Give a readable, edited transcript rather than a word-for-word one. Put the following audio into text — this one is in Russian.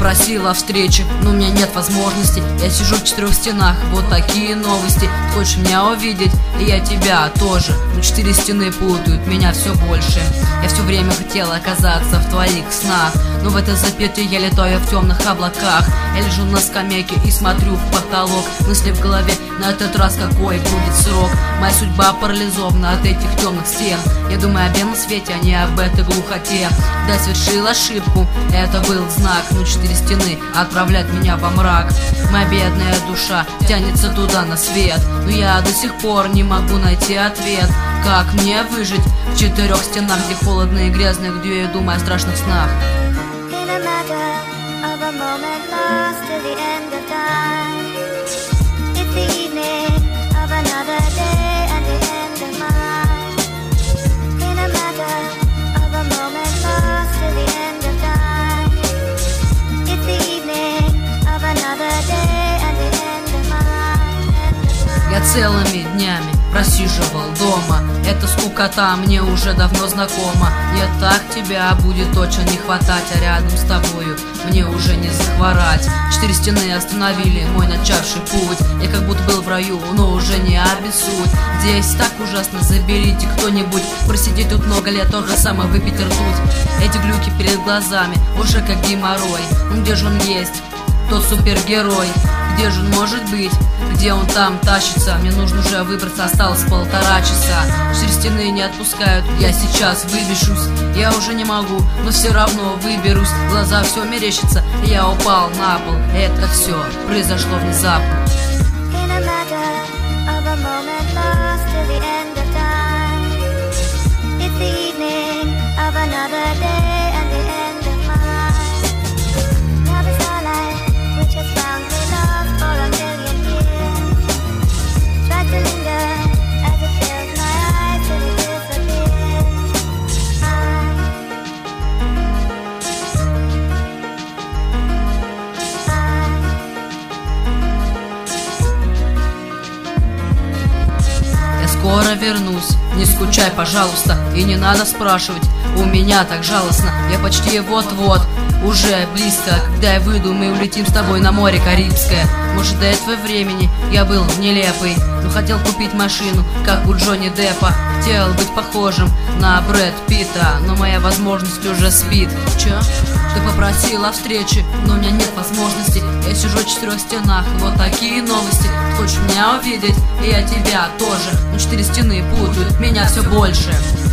попросила встречи, но у меня нет возможности. Я сижу в 4 стенах, вот такие новости. Ты хочешь меня увидеть, и я тебя тоже. Но 4 стены путают меня все больше. Я все время хотела оказаться в твоих снах, но в этой запете я летаю в темных облаках. Я лежу на скамейке и смотрю в потолок. Мысли в голове, на этот раз какой будет срок. Моя судьба парализована от этих темных стен. Я думаю о белом свете, а не об этой глухоте. Да, совершил ошибку, это был знак. Но 4 стены отправляют меня во мрак. Моя бедная душа тянется туда на свет, но я до сих пор не могу найти ответ. Как мне выжить в 4 стенах, где холодно и грязно, где я думаю о страшных снах? Я целыми днями просиживал дома. Эта скукота мне уже давно знакома. Мне так тебя будет очень не хватать, а рядом с тобою мне уже не захворать. 4 стены остановили мой начавший путь. Я как будто был в раю, но уже не обессудь. Здесь так ужасно, заберите кто-нибудь. Просидеть тут много лет, то же самое выпить ртуть. Эти глюки перед глазами уже как геморрой. Ну где же он есть, тот супергерой? Где же он может быть? Где он там тащится? Мне нужно уже выбраться, осталось 1,5 часа. 4 стены не отпускают, я сейчас выбешусь. Я уже не могу, но все равно выберусь. Глаза все мерещатся, я упал на пол. Это все произошло внезапно. Скоро вернусь, не скучай, пожалуйста, и не надо спрашивать, у меня так жалостно. Я почти вот-вот, уже близко. Когда я выйду, мы улетим с тобой на море Карибское. Может, до этого времени я был нелепый, но хотел купить машину, как у Джонни Деппа. Хотел быть похожим на Брэд Питта, но моя возможность уже спит. Чё? Ты попросила встречи, но у меня нет возможности. Я сижу в 4 стенах, вот такие новости. Ты хочешь меня увидеть, и я тебя тоже. Но 4 стены путают меня все больше.